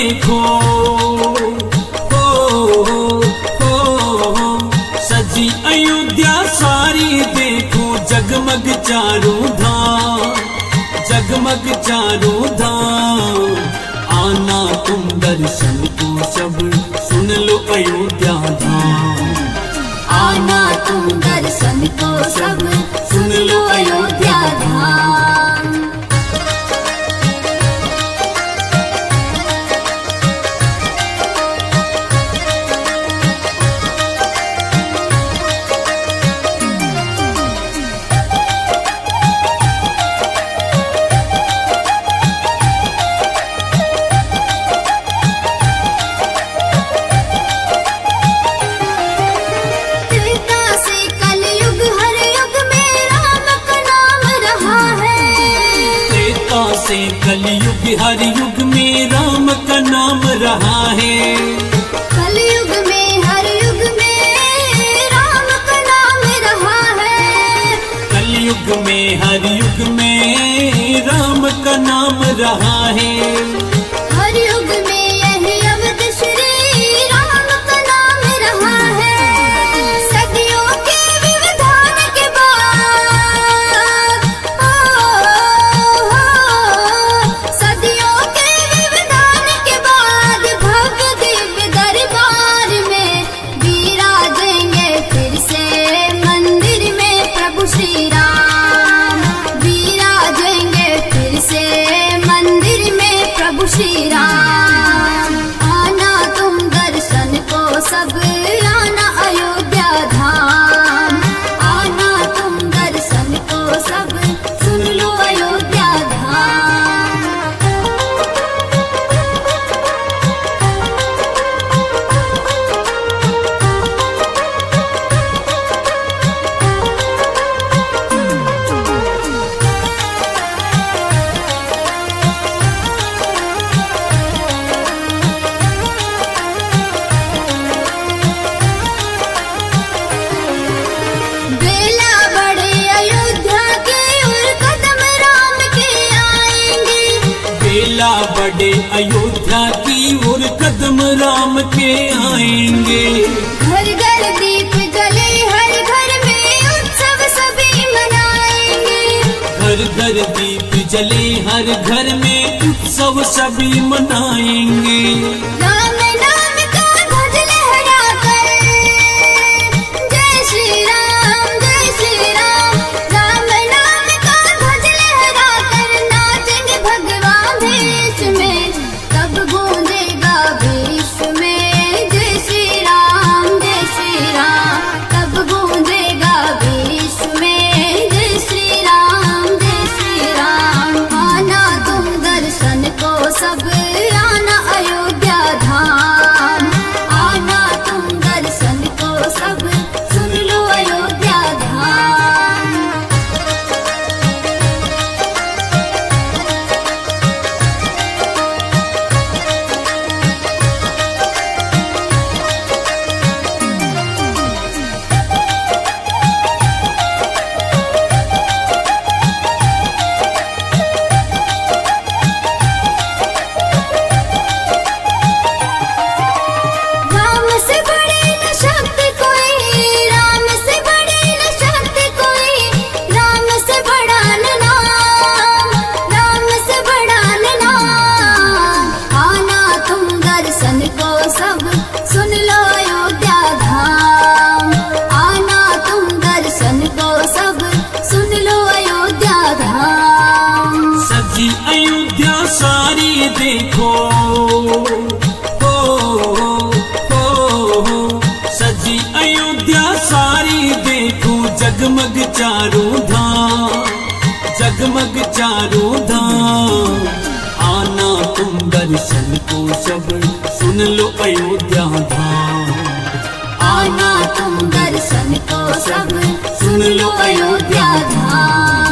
देखो, सजी अयोध्या सारी देखो, जगमग चारों धाम, जगमग चारों धाम। आना तुम दर्शन को सब, सुन लो अयोध्या धाम। आना तुम दर्शन को सब, सुन लो अयोध्या धाम। से कलयुग हर युग में राम का नाम रहा है। कलयुग में हर युग में राम का नाम रहा है। कलयुग में हर युग में राम का नाम रहा है। हर युग में यही अवध श्री राम का नाम रहा है। सदियों के व्यवधान के बाद, सदियों के व्यवधान के बाद भव्य दिव्य दरबार में विराजेंगे फिर से मंदिर में प्रभु श्री राम। विराजेंगे फिर से मंदिर में प्रभु श्री राम। आना तुम दर्शन को सब, आना अयोध्या धाम। आना तुम दर्शन को सब, सुन लो अयोध्या धाम। बेला बड़े अयोध्या के और कदम राम के आएंगे। बेला बड़े अयोध्या की और कदम राम के आएंगे। घर घर दीप जले हर घर में उत्सव सभी मनाएंगे। घर घर दीप जले हर घर में उत्सव सभी मनाएंगे। राम नाम का ध्वज लहराकर, जय श्री राम जय श्री राम। राम नाम का ध्वज लहराकर नाचेंगे भगवान देश में। तब गूंजेगा विश्व में जय श्री राम जय श्री राम। तब गूंजेगा विश्व में जय श्री राम जय श्री राम। आना तुम दर्शन को सब, आना अयोध्या धाम। आना तुम दर्शन को सब, सुन लो अयोध्या धाम। राम से बड़ी न शक्ति कोई, राम से बड़ी न शक्ति कोई। राम से बड़ा न नाम, राम से बड़ा न नाम। आना तुम दर्शन को सब, सुन लो अयोध्या धाम। आना तुम दर्शन को सब, सुन लो अयोध्या धाम। सजी अयोध्या सारी देखो, सजी अयोध्या सारी देखो, जगमग चारों धाम, जगमग चारों धाम। आना तुम दर्शन को सब, सुन लो अयोध्या धाम। आना तुम दर्शन को सब, सुन लो अयोध्या धाम।